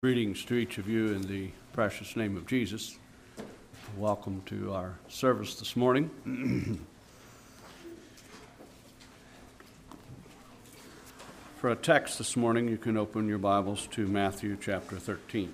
Greetings to each of you in the precious name of Jesus. Welcome to our service this morning. For a text this morning, you can open your Bibles to Matthew chapter 13.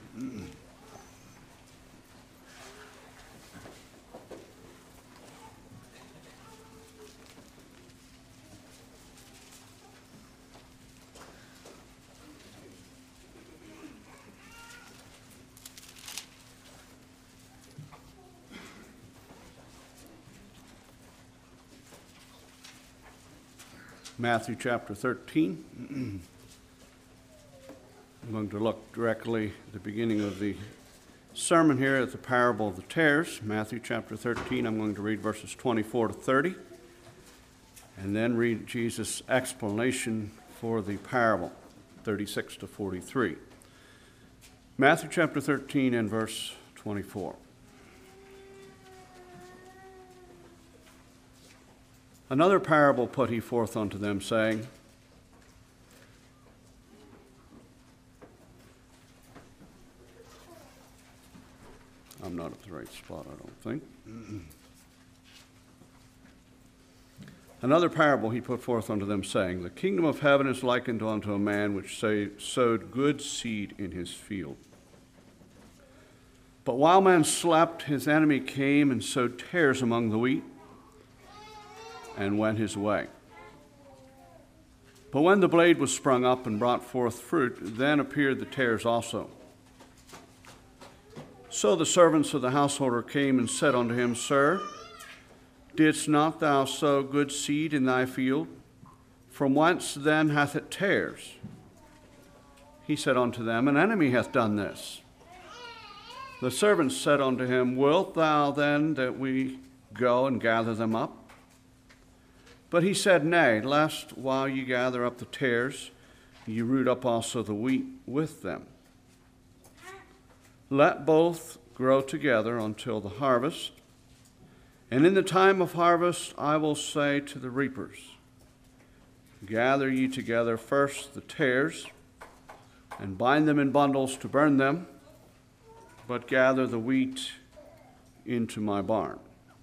Matthew chapter 13. I'm going to look directly at the beginning of the sermon here at the parable of the tares. Matthew chapter 13, I'm going to read verses 24 to 30, and then read Jesus' explanation for the parable, 36 to 43. Matthew chapter 13 and verse 24. Another parable put he forth unto them, saying, I'm not at the right spot, I don't think. Another parable he put forth unto them, saying, The kingdom of heaven is likened unto a man which sowed good seed in his field. But while man slept, his enemy came and sowed tares among the wheat, and went his way. But when the blade was sprung up and brought forth fruit, then appeared the tares also. So the servants of the householder came and said unto him, Sir, didst not thou sow good seed in thy field? From whence then hath it tares? He said unto them, An enemy hath done this. The servants said unto him, Wilt thou then that we go and gather them up? But he said, Nay, lest while ye gather up the tares, ye root up also the wheat with them. Let both grow together until the harvest. And in the time of harvest I will say to the reapers, Gather ye together first the tares, and bind them in bundles to burn them, but gather the wheat into my barn.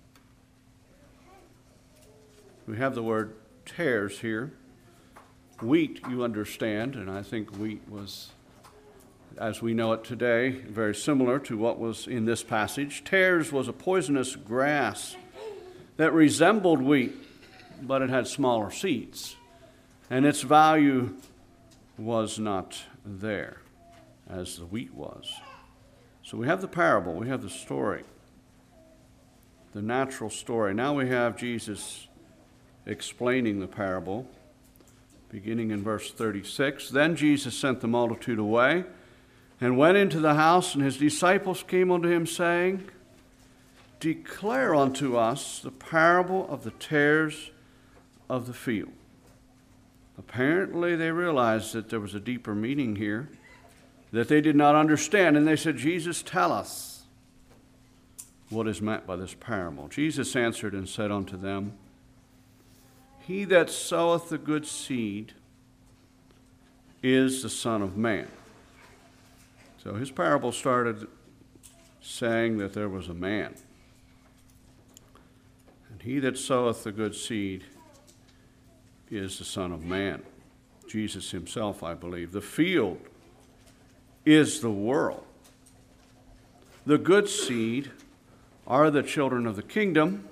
We have the word tares here. Wheat, you understand, and I think wheat was, as we know it today, very similar to what was in this passage. Tares was a poisonous grass that resembled wheat, but it had smaller seeds, and its value was not there as the wheat was. So we have the parable, we have the story, the natural story. Now we have Jesus explaining the parable, beginning in verse 36. Then Jesus sent the multitude away and went into the house, and his disciples came unto him, saying, Declare unto us the parable of the tares of the field. Apparently they realized that there was a deeper meaning here that they did not understand, and they said, Jesus, tell us what is meant by this parable. Jesus answered and said unto them, He that soweth the good seed is the Son of Man. So his parable started saying that there was a man. And he that soweth the good seed is the Son of Man. Jesus himself, I believe. The field is the world. The good seed are the children of the kingdom,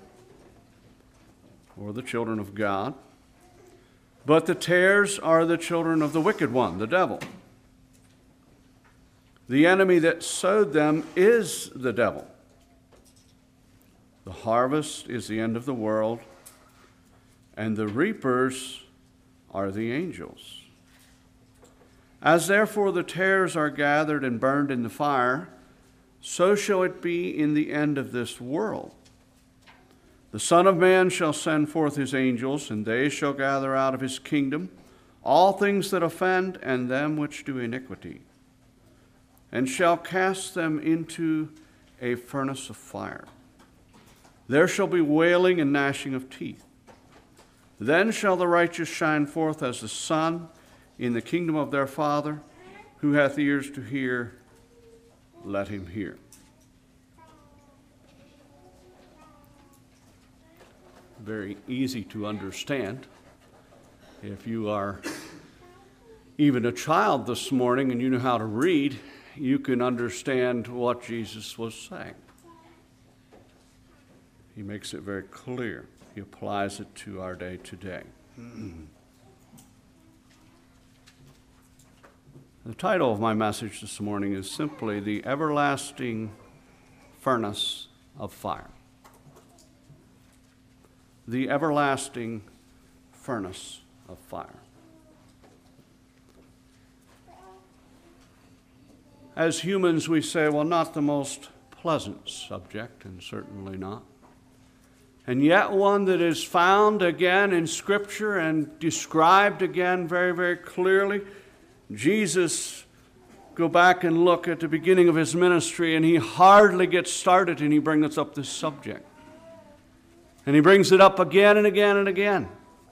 or the children of God. But the tares are the children of the wicked one, the devil. The enemy that sowed them is the devil. The harvest is the end of the world, and the reapers are the angels. As therefore the tares are gathered and burned in the fire, so shall it be in the end of this world. The Son of Man shall send forth his angels, and they shall gather out of his kingdom all things that offend and them which do iniquity, and shall cast them into a furnace of fire. There shall be wailing and gnashing of teeth. Then shall the righteous shine forth as the sun in the kingdom of their Father. Who hath ears to hear, let him hear. Very easy to understand. If you are even a child this morning and you know how to read, you can understand what Jesus was saying. He makes it very clear. He applies it to our day today. The title of my message this morning is simply The Everlasting Furnace of Fire. The everlasting furnace of fire. As humans, we say, well, not the most pleasant subject, and certainly not. And yet one that is found again in Scripture and described again very, very clearly. Jesus, go back and look at the beginning of his ministry, and he hardly gets started and he brings up this subject. And he brings it up again and again and again.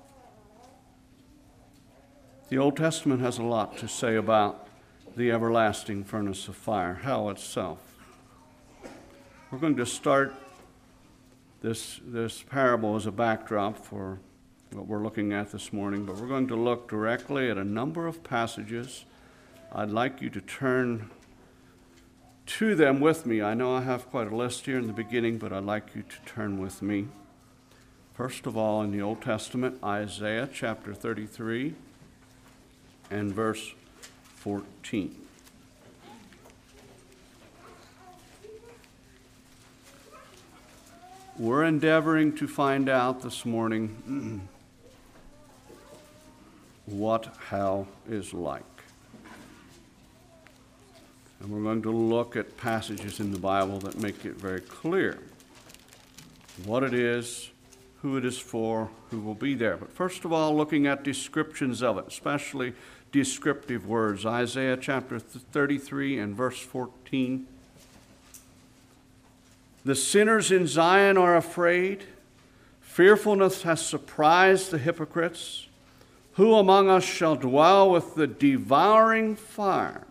The Old Testament has a lot to say about the everlasting furnace of fire, hell itself. We're going to start this parable as a backdrop for what we're looking at this morning, but we're going to look directly at a number of passages. I'd like you to turn to them with me. I know I have quite a list here in the beginning, but I'd like you to turn with me. First of all, in the Old Testament, Isaiah chapter 33 and verse 14. We're endeavoring to find out this morning what hell is like. And we're going to look at passages in the Bible that make it very clear what it is, who it is for, who will be there. But first of all, looking at descriptions of it, especially descriptive words. Isaiah chapter 33 and verse 14. The sinners in Zion are afraid. Fearfulness has surprised the hypocrites. Who among us shall dwell with the devouring fire?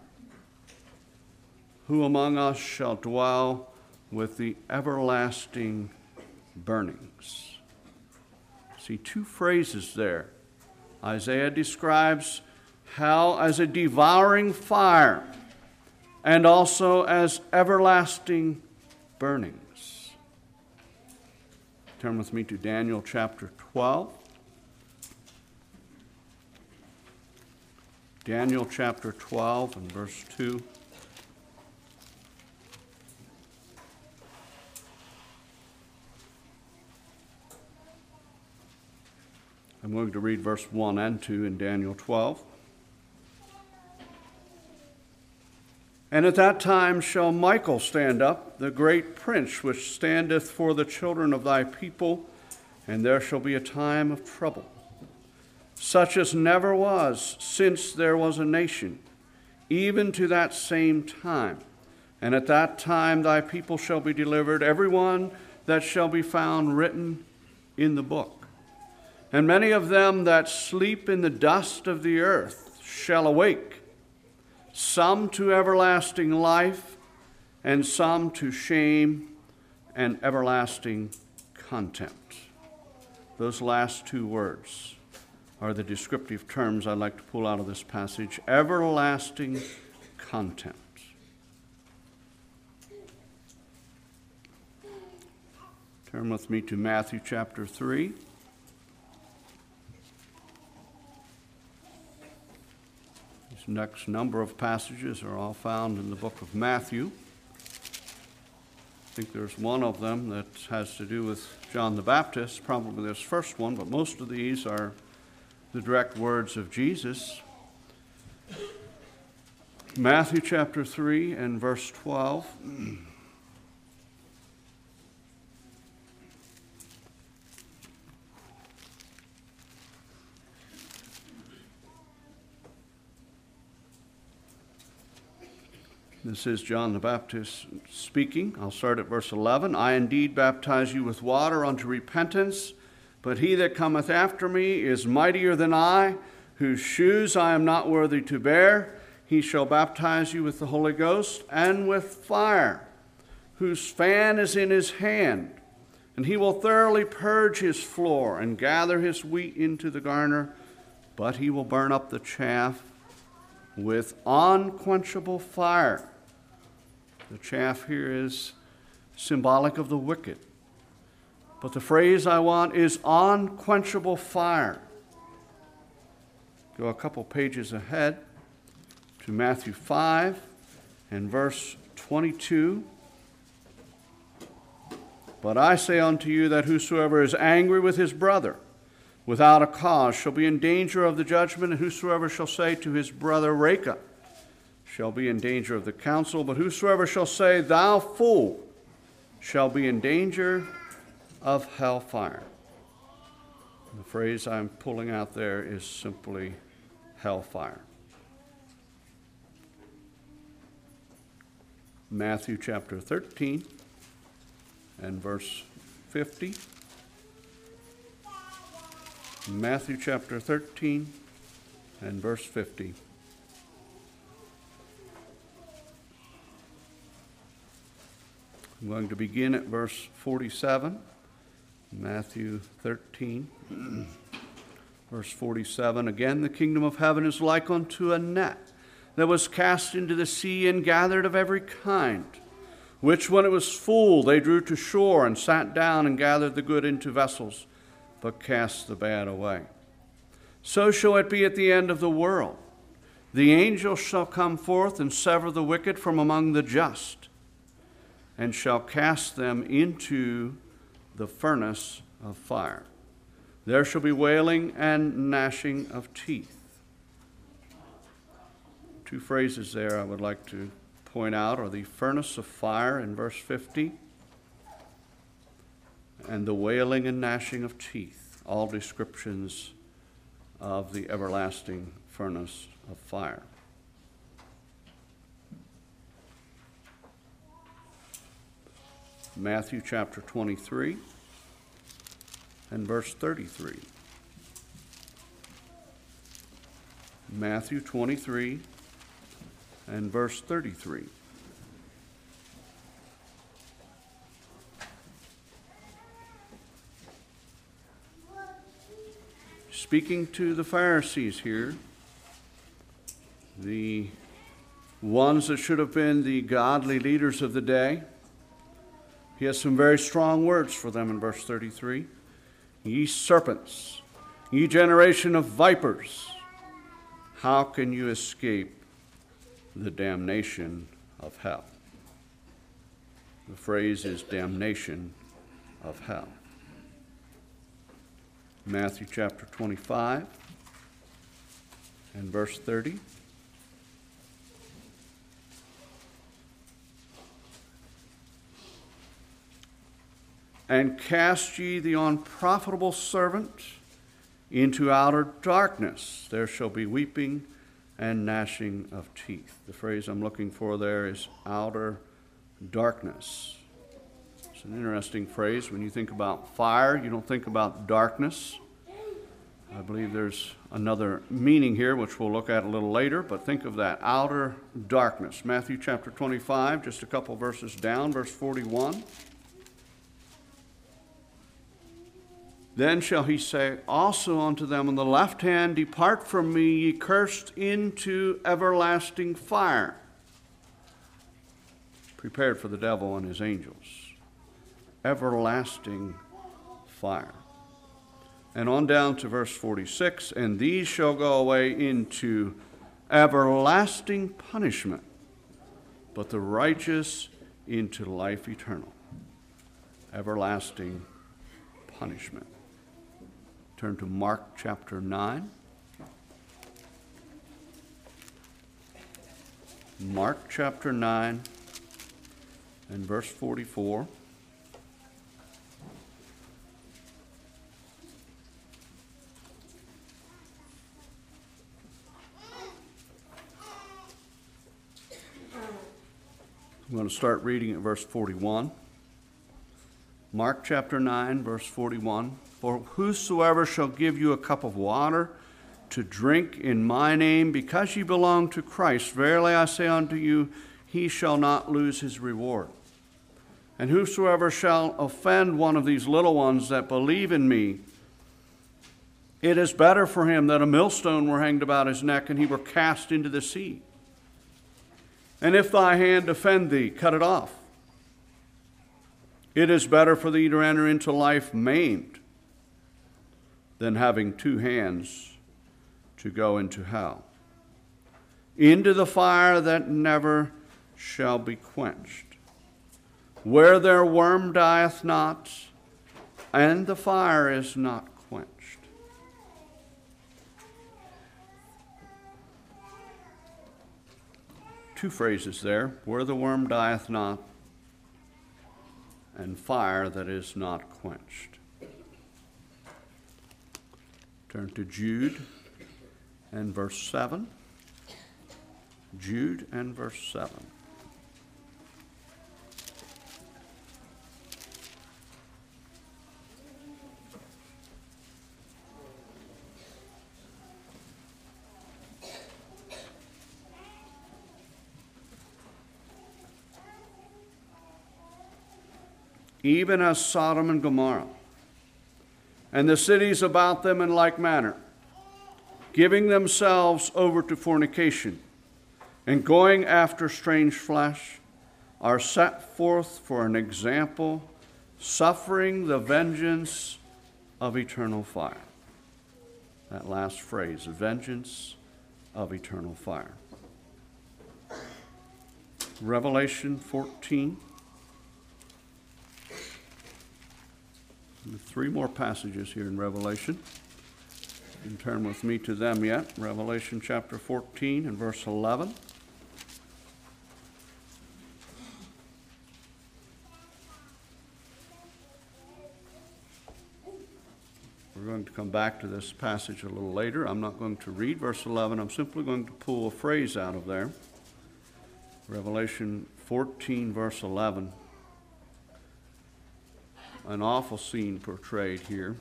Who among us shall dwell with the everlasting burnings? See, two phrases there. Isaiah describes hell as a devouring fire and also as everlasting burnings. Turn with me to Daniel chapter 12. Daniel chapter 12 and verse 2. I'm going to read verse 1 and 2 in Daniel 12. And at that time shall Michael stand up, the great prince which standeth for the children of thy people, and there shall be a time of trouble, such as never was since there was a nation, even to that same time. And at that time thy people shall be delivered, every one that shall be found written in the book. And many of them that sleep in the dust of the earth shall awake, some to everlasting life, and some to shame and everlasting contempt. Those last two words are the descriptive terms I'd like to pull out of this passage. Everlasting contempt. Turn with me to Matthew chapter 3. These next number of passages are all found in the book of Matthew. I think there's one of them that has to do with John the Baptist, probably this first one, but most of these are the direct words of Jesus. Matthew chapter 3 and verse 12. This is John the Baptist speaking. I'll start at verse 11. I indeed baptize you with water unto repentance, but he that cometh after me is mightier than I, whose shoes I am not worthy to bear. He shall baptize you with the Holy Ghost and with fire, whose fan is in his hand. And he will thoroughly purge his floor and gather his wheat into the garner, but he will burn up the chaff with unquenchable fire. The chaff here is symbolic of the wicked. But the phrase I want is unquenchable fire. Go a couple pages ahead to Matthew 5 and verse 22. But I say unto you that whosoever is angry with his brother without a cause shall be in danger of the judgment, and whosoever shall say to his brother, Raca, shall be in danger of the council. But whosoever shall say, Thou fool, shall be in danger of hellfire. The phrase I'm pulling out there is simply hellfire. Matthew chapter 13 and verse 50. Matthew chapter 13 and verse 50. I'm going to begin at verse 47. Matthew 13, verse 47. Again, the kingdom of heaven is like unto a net that was cast into the sea and gathered of every kind, which when it was full they drew to shore and sat down and gathered the good into vessels, but cast the bad away. So shall it be at the end of the world. The angels shall come forth and sever the wicked from among the just, and shall cast them into the furnace of fire. There shall be wailing and gnashing of teeth. Two phrases there I would like to point out are the furnace of fire in verse 50 and the wailing and gnashing of teeth, all descriptions of the everlasting furnace of fire. Matthew chapter 23 and verse 33. Matthew 23 and verse 33. Speaking to the Pharisees here, the ones that should have been the godly leaders of the day, he has some very strong words for them in verse 33. Ye serpents, ye generation of vipers, how can you escape the damnation of hell? The phrase is damnation of hell. Matthew chapter 25 and verse 30. And cast ye the unprofitable servant into outer darkness. There shall be weeping and gnashing of teeth. The phrase I'm looking for there is outer darkness. It's an interesting phrase. When you think about fire, you don't think about darkness. I believe there's another meaning here, which we'll look at a little later, but think of that, outer darkness. Matthew chapter 25, just a couple verses down, verse 41. Then shall he say also unto them on the left hand, Depart from me, ye cursed, into everlasting fire, prepared for the devil and his angels. Everlasting fire. And on down to verse 46, and these shall go away into everlasting punishment, but the righteous into life eternal. Everlasting punishment. Turn to Mark chapter 9. Mark chapter 9 and verse 44. I'm going to start reading at verse 41. Mark chapter 9, verse 41. For whosoever shall give you a cup of water to drink in my name, because ye belong to Christ, verily I say unto you, he shall not lose his reward. And whosoever shall offend one of these little ones that believe in me, it is better for him that a millstone were hanged about his neck and he were cast into the sea. And if thy hand offend thee, cut it off. It is better for thee to enter into life maimed than having two hands to go into hell, into the fire that never shall be quenched, where their worm dieth not, and the fire is not quenched. Two phrases there, where the worm dieth not, and fire that is not quenched. Turn to Jude and verse 7. Jude and verse 7. Even as Sodom and Gomorrah, and the cities about them in like manner, giving themselves over to fornication, and going after strange flesh, are set forth for an example, suffering the vengeance of eternal fire. That last phrase, the vengeance of eternal fire. Revelation 14. Three more passages here in Revelation. You can turn with me to them yet. Revelation chapter 14 and verse 11. We're going to come back to this passage a little later. I'm not going to read verse 11. I'm simply going to pull a phrase out of there. Revelation 14 verse 11. An awful scene portrayed here.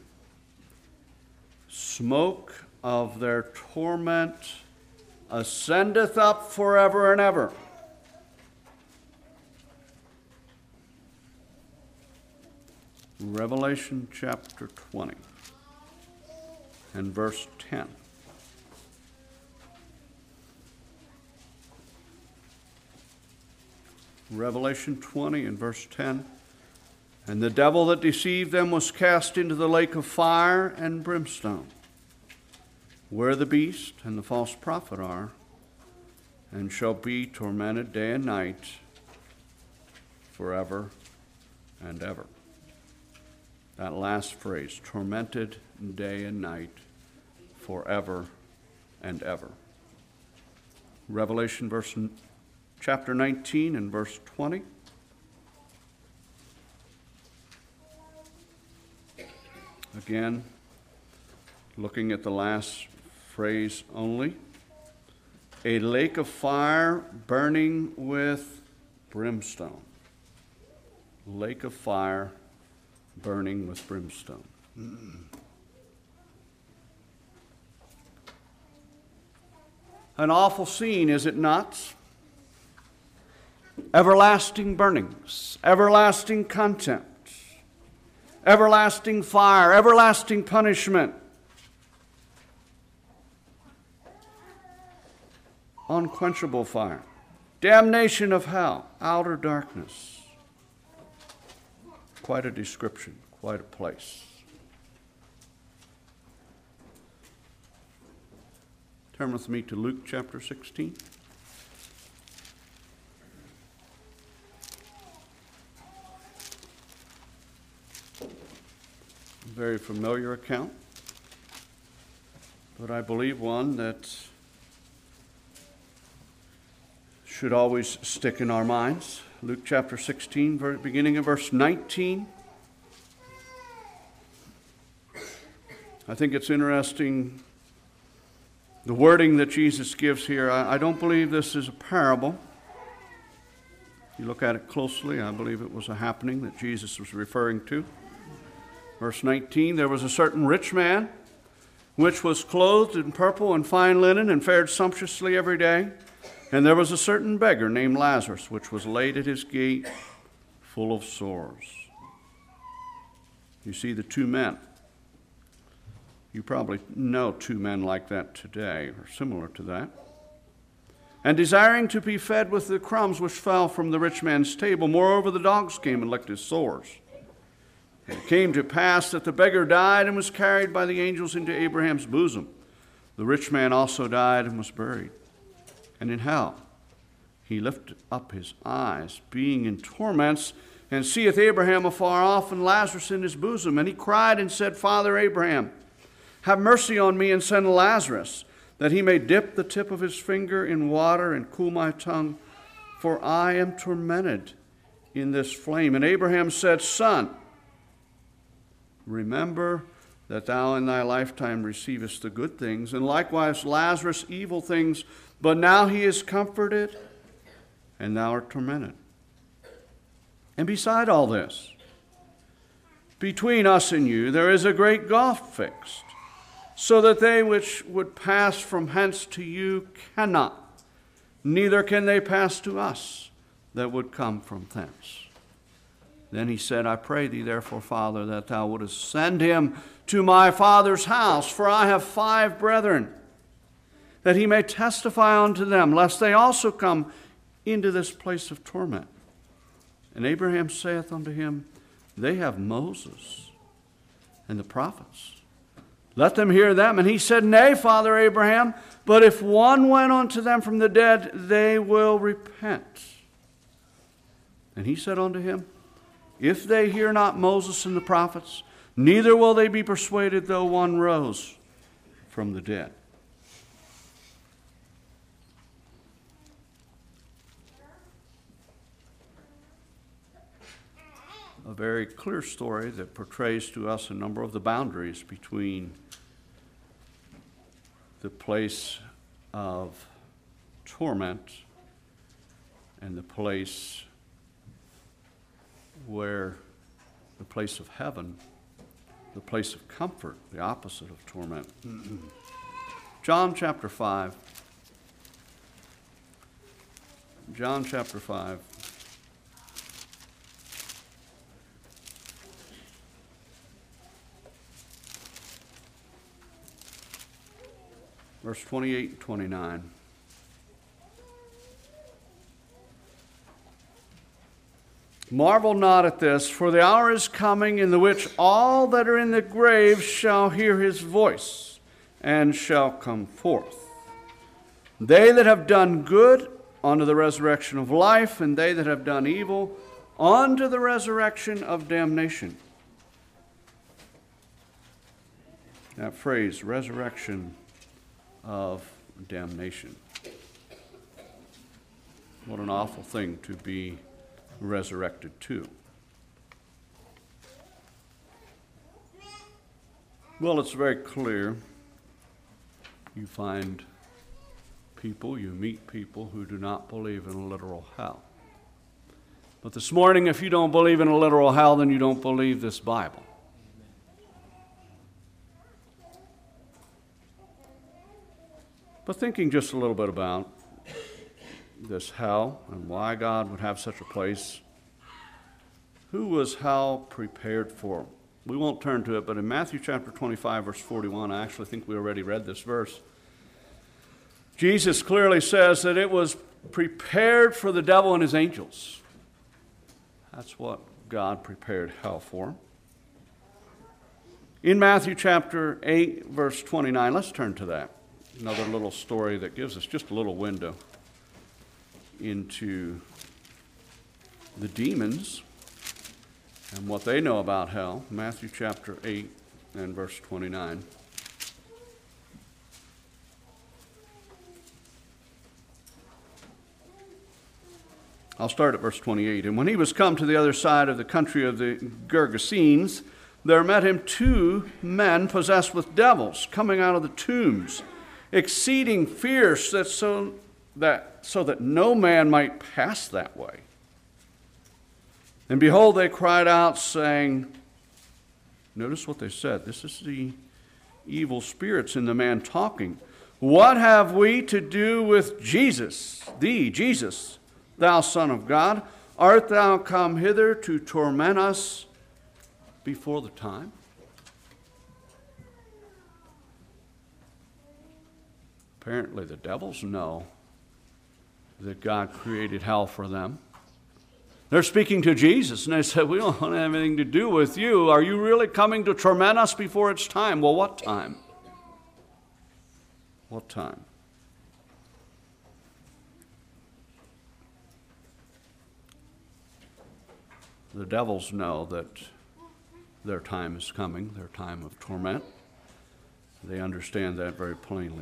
Smoke of their torment ascendeth up forever and ever. Revelation chapter 20 and verse 10. Revelation 20 and verse 10. And the devil that deceived them was cast into the lake of fire and brimstone, where the beast and the false prophet are, and shall be tormented day and night forever and ever. That last phrase, tormented day and night forever and ever. Revelation chapter 19 and verse 20. Again, looking at the last phrase only. A lake of fire burning with brimstone. Lake of fire burning with brimstone. An awful scene, is it not? Everlasting burnings, everlasting contempt, everlasting fire, everlasting punishment. Unquenchable fire, damnation of hell, outer darkness. Quite a description, quite a place. Turn with me to Luke chapter 16. A very familiar account, but I believe one that should always stick in our minds. Luke chapter 16, beginning of verse 19. I think it's interesting, the wording that Jesus gives here. I don't believe this is a parable. If you look at it closely, I believe it was a happening that Jesus was referring to. Verse 19, there was a certain rich man which was clothed in purple and fine linen, and fared sumptuously every day. And there was a certain beggar named Lazarus, which was laid at his gate, full of sores. You see the two men. You probably know two men like that today, or similar to that. And desiring to be fed with the crumbs which fell from the rich man's table, moreover the dogs came and licked his sores. And it came to pass that the beggar died and was carried by the angels into Abraham's bosom. The rich man also died and was buried. And in hell he lifted up his eyes, being in torments, and seeth Abraham afar off, and Lazarus in his bosom. And he cried and said, Father Abraham, have mercy on me, and send Lazarus, that he may dip the tip of his finger in water and cool my tongue, for I am tormented in this flame. And Abraham said, Son, remember that thou in thy lifetime receivest the good things, and likewise Lazarus evil things, but now he is comforted, and thou art tormented. And beside all this, between us and you there is a great gulf fixed, so that they which would pass from hence to you cannot, neither can they pass to us that would come from thence. Then he said, I pray thee therefore, Father, that thou wouldest send him to my father's house, for I have 5 brethren, that he may testify unto them, lest they also come into this place of torment. And Abraham saith unto him, They have Moses and the prophets. Let them hear them. And he said, Nay, Father Abraham, but if one went unto them from the dead, they will repent. And he said unto him, If they hear not Moses and the prophets, neither will they be persuaded, though one rose from the dead. A very clear story that portrays to us a number of the boundaries between the place of torment and the place where the place of heaven, the place of comfort, the opposite of torment. John chapter 5. John chapter 5. Verse 28 and 29. Marvel not at this, for the hour is coming in the which all that are in the grave shall hear his voice, and shall come forth. They that have done good unto the resurrection of life, and they that have done evil unto the resurrection of damnation. That phrase, resurrection of damnation. What an awful thing to be resurrected to. Well, it's very clear. You find people, you meet people who do not believe in a literal hell. But this morning, if you don't believe in a literal hell, then you don't believe this Bible. But thinking just a little bit about this hell and why God would have such a place, who was hell prepared for? We won't turn to it, but in Matthew chapter 25, verse 41, I actually think we already read this verse, Jesus clearly says that it was prepared for the devil and his angels. That's what God prepared hell for. In Matthew chapter 8, verse 29, let's turn to that. Another little story that gives us just a little window into the demons and what they know about hell. Matthew chapter 8 and verse 29. I'll start at verse 28. And when he was come to the other side of the country of the Gergesenes, there met him 2 men possessed with devils, coming out of the tombs, exceeding fierce, so that no man might pass that way. And behold, they cried out, saying, notice what they said. This is the evil spirits in the man talking, "What have we to do with Jesus, thee, Jesus, thou Son of God? Art thou come hither to torment us before the time?" Apparently the devils know that God created hell for them. They're speaking to Jesus, and they said, "We don't want to have anything to do with you. Are you really coming to torment us before it's time?" Well, what time? What time? The devils know that their time is coming, their time of torment. They understand that very plainly.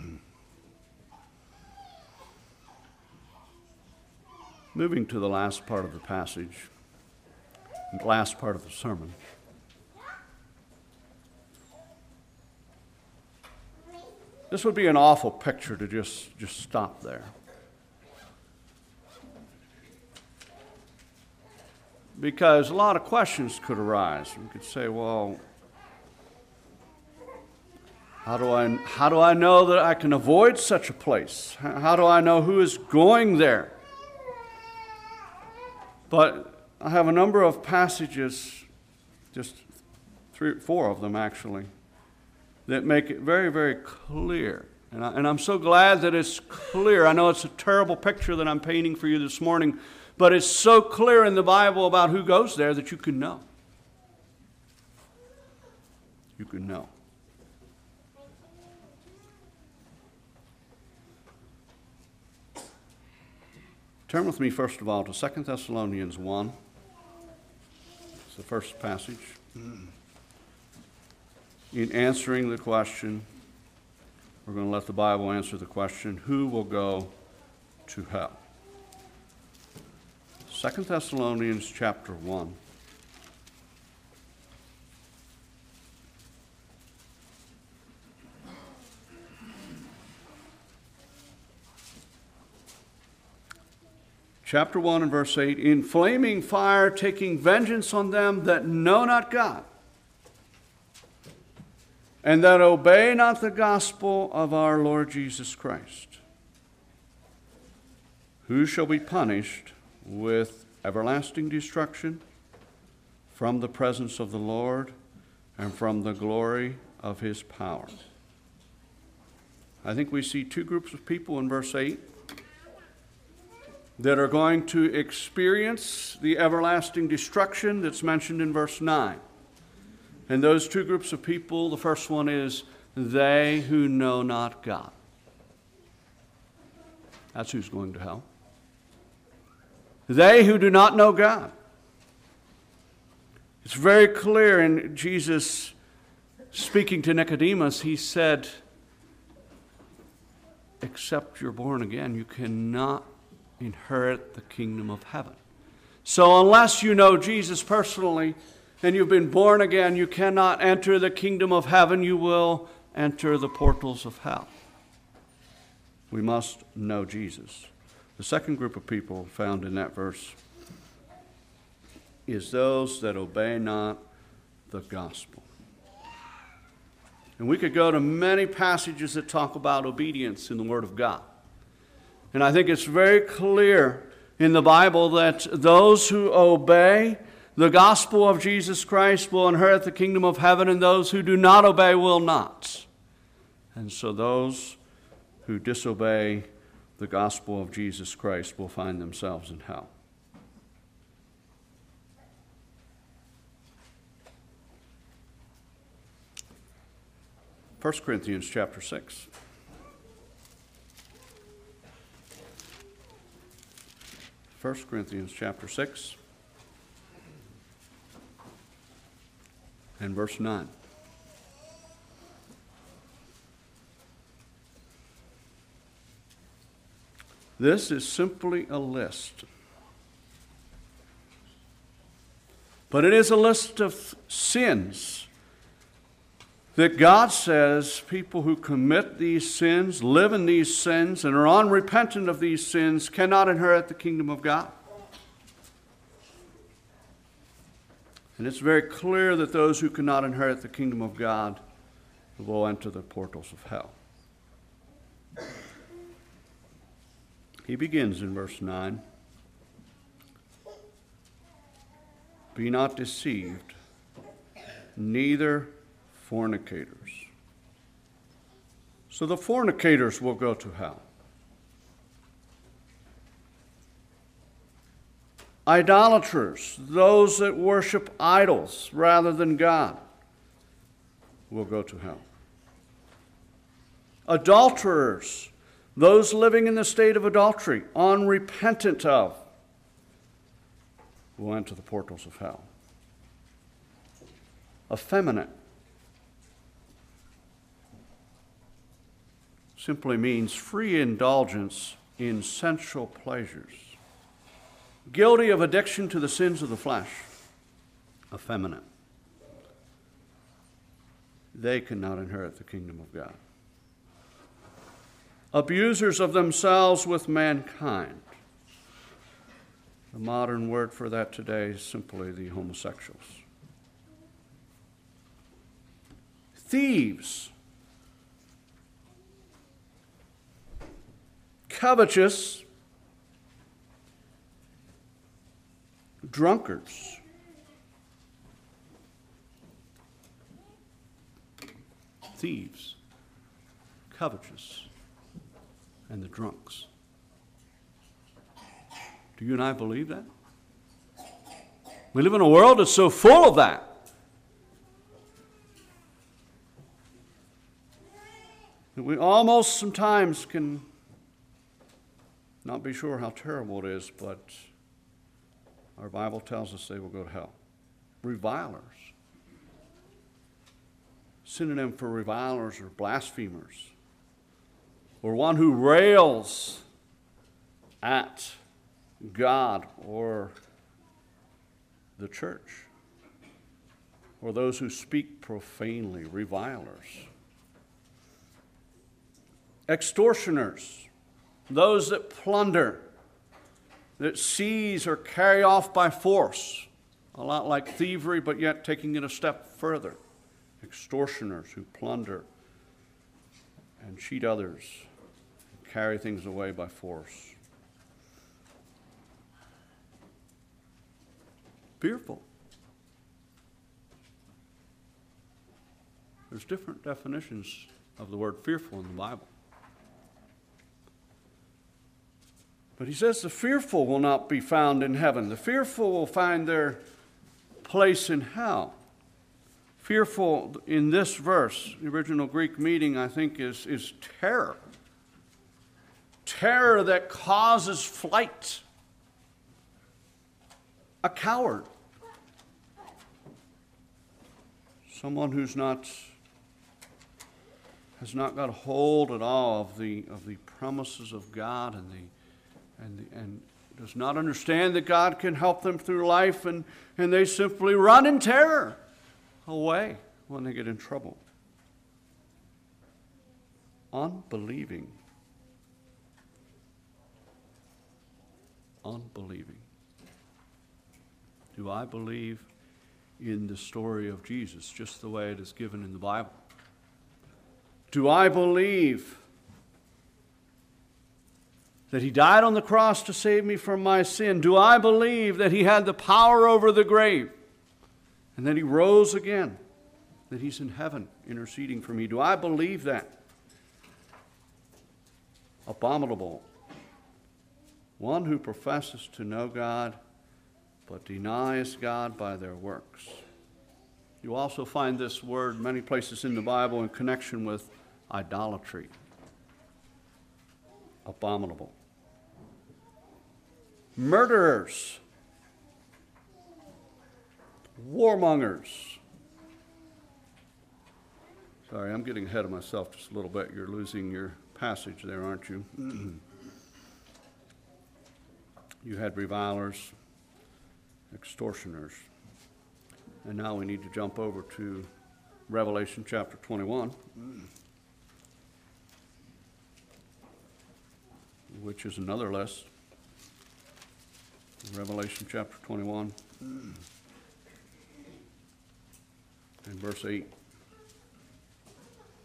Moving to the last part of the passage, the last part of the sermon. This would be an awful picture to just stop there. Because a lot of questions could arise. We could say, well, how do I know that I can avoid such a place? How do I know who is going there? But I have a number of passages, just 3 or 4 of them actually, that make it very, very clear. And I'm so glad that it's clear. I know it's a terrible picture that I'm painting for you this morning, but it's so clear in the Bible about who goes there that you can know. You can know. Turn with me, first of all, to 2 Thessalonians 1. It's the first passage. In answering the question, we're going to let the Bible answer the question, who will go to hell? 2 Thessalonians chapter 1. Chapter 1 and verse 8, "In flaming fire, taking vengeance on them that know not God, and that obey not the gospel of our Lord Jesus Christ, who shall be punished with everlasting destruction from the presence of the Lord and from the glory of his power." I think we see 2 groups of people in verse 8 that are going to experience the everlasting destruction that's mentioned in verse 9. And those 2 groups of people, the first one is they who know not God. That's who's going to hell. They who do not know God. It's very clear in Jesus speaking to Nicodemus, he said, except you're born again, you cannot inherit the kingdom of heaven. So unless you know Jesus personally and you've been born again, you cannot enter the kingdom of heaven. You will enter the portals of hell. We must know Jesus. The second group of people found in that verse is those that obey not the gospel. And we could go to many passages that talk about obedience in the Word of God. And I think it's very clear in the Bible that those who obey the gospel of Jesus Christ will inherit the kingdom of heaven, and those who do not obey will not. And so those who disobey the gospel of Jesus Christ will find themselves in hell. First Corinthians chapter 6. 1 Corinthians chapter 6 and verse 9. This is simply a list. But it is a list of sins that God says people who commit these sins, live in these sins, and are unrepentant of these sins cannot inherit the kingdom of God. And it's very clear that those who cannot inherit the kingdom of God will enter the portals of hell. He begins in verse 9. Be not deceived, neither fornicators. So the fornicators will go to hell. Idolaters, those that worship idols rather than God, will go to hell. Adulterers, those living in the state of adultery, unrepentant of, will enter the portals of hell. Effeminate simply means free indulgence in sensual pleasures. Guilty of addiction to the sins of the flesh. Effeminate. They cannot inherit the kingdom of God. Abusers of themselves with mankind. The modern word for that today is simply the homosexuals. Thieves. Covetous. Drunkards. Thieves. Covetous. And the drunks. Do you and I believe that? We live in a world that's so full of that. That we almost sometimes can not be sure how terrible it is, but our Bible tells us they will go to hell. Revilers. Synonym for revilers or blasphemers. Or one who rails at God or the church, or those who speak profanely, revilers. Extortioners, those that plunder, that seize or carry off by force, a lot like thievery, but yet taking it a step further. Extortioners who plunder and cheat others, carry things away by force. Fearful. There's different definitions of the word fearful in the Bible. But he says the fearful will not be found in heaven. The fearful will find their place in hell. Fearful in this verse, the original Greek meaning, I think, is terror. Terror that causes flight. A coward. Someone who's has not got a hold at all of the promises of God and does not understand that God can help them through life, and they simply run in terror away when they get in trouble. Unbelieving. Do I believe in the story of Jesus just the way it is given in the Bible? Do I believe that he died on the cross to save me from my sin? Do I believe that he had the power over the grave and that he rose again, that he's in heaven interceding for me? Do I believe that? Abominable. One who professes to know God but denies God by their works. You also find this word many places in the Bible in connection with idolatry. Abominable. Murderers. Warmongers. Sorry, I'm getting ahead of myself just a little bit. You're losing your passage there, aren't you? You had revilers, extortioners. And now we need to jump over to Revelation chapter 21, which is another list. Revelation chapter 21 and verse 8.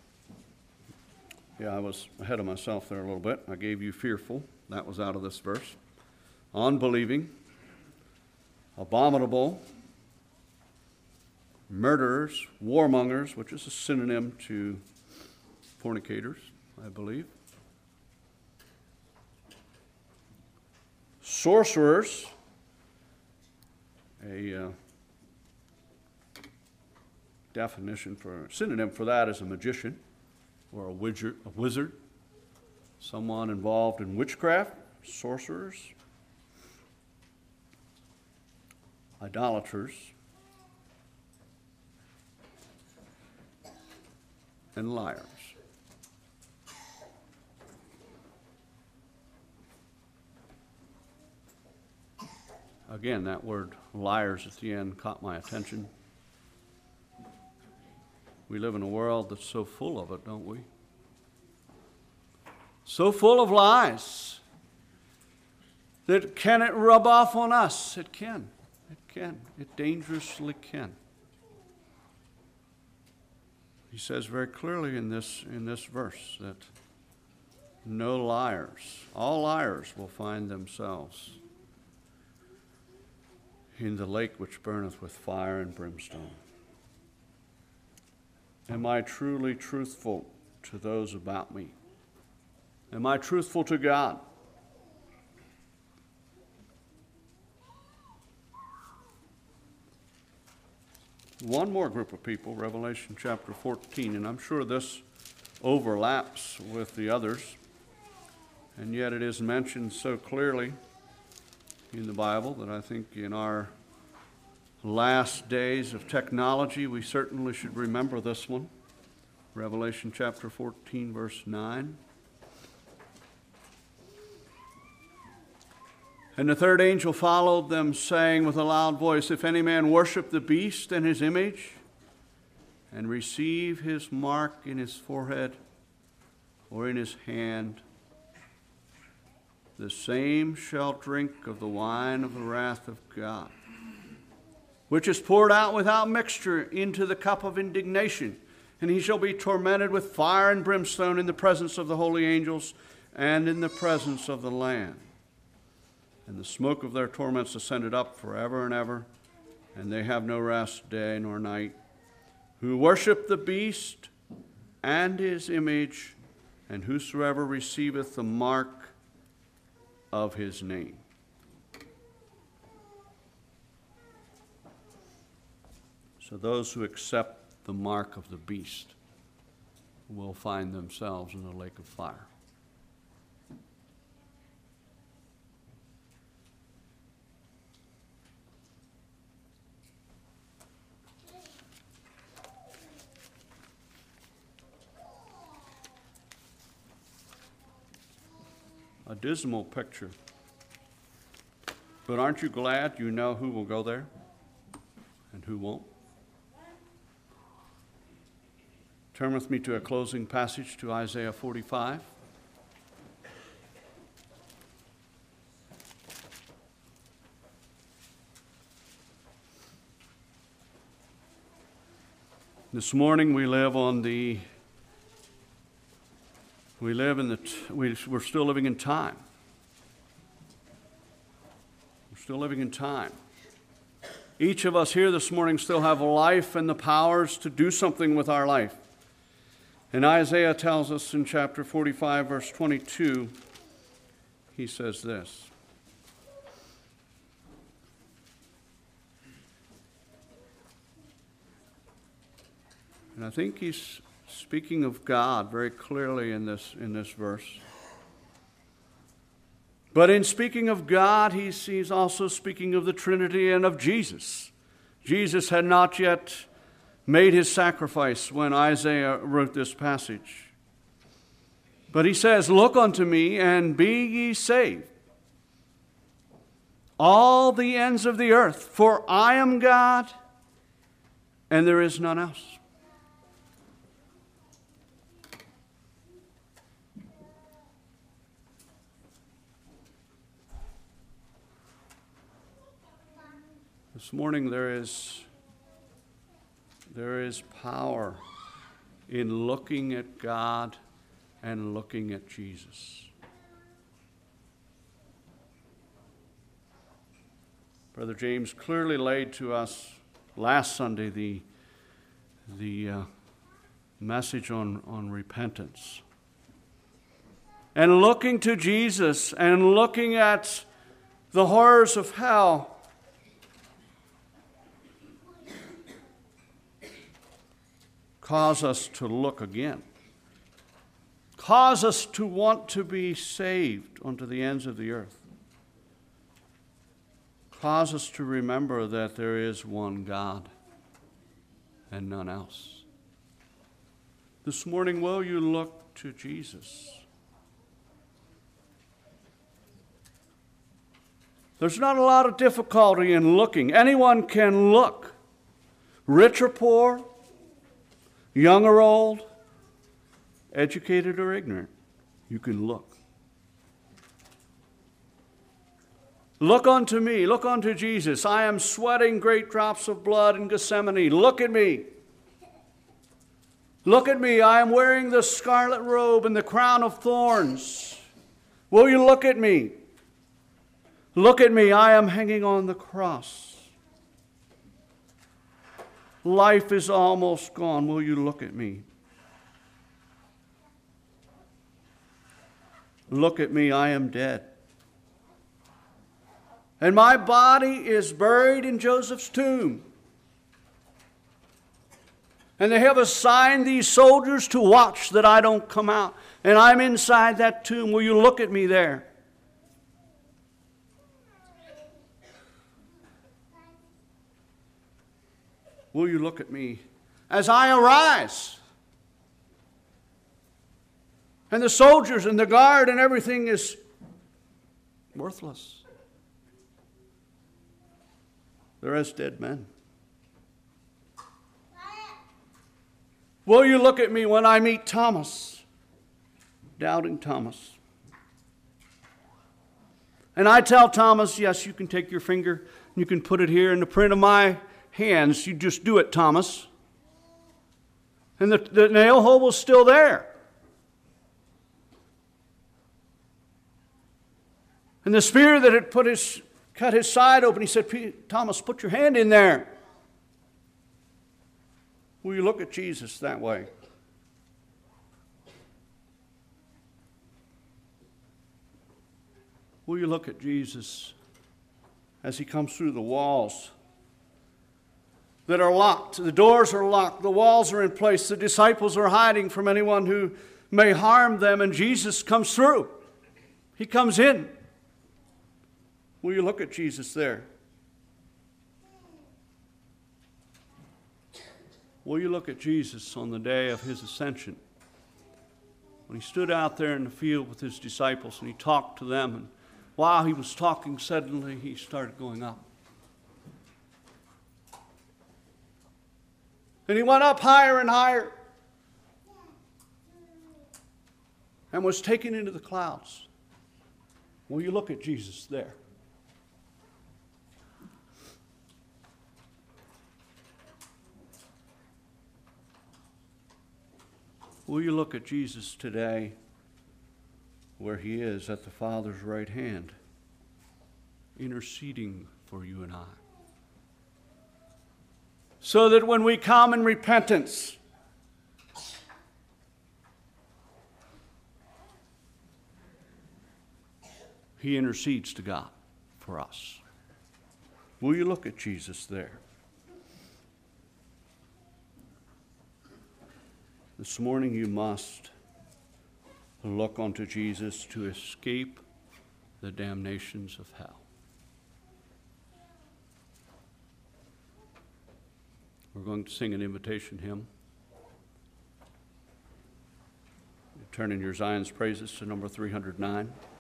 Yeah, I was ahead of myself there a little bit. I gave you fearful. That was out of this verse. Unbelieving, abominable, murderers, warmongers, which is a synonym to fornicators, I believe. Sorcerers, a definition for, synonym for that is a magician or a wizard, someone involved in witchcraft, sorcerers, idolaters, and liars. Again, that word liars at the end caught my attention. We live in a world that's so full of it, don't we? So full of lies that can it rub off on us? It can. It can. It dangerously can. He says very clearly in this verse that no liars, all liars will find themselves in the lake which burneth with fire and brimstone. Am I truly truthful to those about me? Am I truthful to God? One more group of people, Revelation chapter 14, and I'm sure this overlaps with the others, and yet it is mentioned so clearly in the Bible that I think in our last days of technology we certainly should remember this one. Revelation chapter 14, verse 9. And the third angel followed them, saying with a loud voice, If any man worship the beast and his image, and receive his mark in his forehead or in his hand, the same shall drink of the wine of the wrath of God, which is poured out without mixture into the cup of indignation. And he shall be tormented with fire and brimstone in the presence of the holy angels and in the presence of the Lamb. And the smoke of their torments ascended up forever and ever, and they have no rest day nor night, who worship the beast and his image, and whosoever receiveth the mark of his name. So those who accept the mark of the beast will find themselves in the lake of fire. A dismal picture. But aren't you glad you know who will go there and who won't? Turn with me to a closing passage to Isaiah 45. This morning we're still living in time. We're still living in time. Each of us here this morning still have life and the powers to do something with our life. And Isaiah tells us in chapter 45, verse 22, he says this. And I think he's speaking of God very clearly in this verse. But in speaking of God, he's also speaking of the Trinity and of Jesus. Jesus had not yet made his sacrifice when Isaiah wrote this passage. But he says, Look unto me, and be ye saved, all the ends of the earth, for I am God, and there is none else. This morning there is power in looking at God and looking at Jesus. Brother James clearly laid to us last Sunday the message on repentance. And looking to Jesus and looking at the horrors of hell cause us to look again. Cause us to want to be saved unto the ends of the earth. Cause us to remember that there is one God and none else. This morning, will you look to Jesus? There's not a lot of difficulty in looking. Anyone can look. Rich or poor, young or old, educated or ignorant, you can look. Look unto me, look unto Jesus. I am sweating great drops of blood in Gethsemane. Look at me. Look at me. I am wearing the scarlet robe and the crown of thorns. Will you look at me? Look at me. I am hanging on the cross. Life is almost gone. Will you look at me? Look at me. I am dead. And my body is buried in Joseph's tomb. And they have assigned these soldiers to watch that I don't come out. And I'm inside that tomb. Will you look at me there? Will you look at me as I arise? And the soldiers and the guard and everything is worthless. They're as dead men. Will you look at me when I meet Thomas, doubting Thomas? And I tell Thomas, yes, you can take your finger, you can put it here in the print of my hands. You just do it, Thomas. And the nail hole was still there. And the spear that had cut his side open, he said, Thomas, put your hand in there. Will you look at Jesus that way? Will you look at Jesus as he comes through the walls that are locked? The doors are locked. The walls are in place. The disciples are hiding from anyone who may harm them, and Jesus comes through. He comes in. Will you look at Jesus there? Will you look at Jesus on the day of his ascension? When he stood out there in the field with his disciples and he talked to them, and while he was talking, suddenly he started going up. And he went up higher and higher and was taken into the clouds. Will you look at Jesus there? Will you look at Jesus today where he is at the Father's right hand, interceding for you and I? So that when we come in repentance, he intercedes to God for us. Will you look at Jesus there? This morning you must look unto Jesus to escape the damnations of hell. We're going to sing an invitation hymn. Turn in your Zion's Praises to number 309.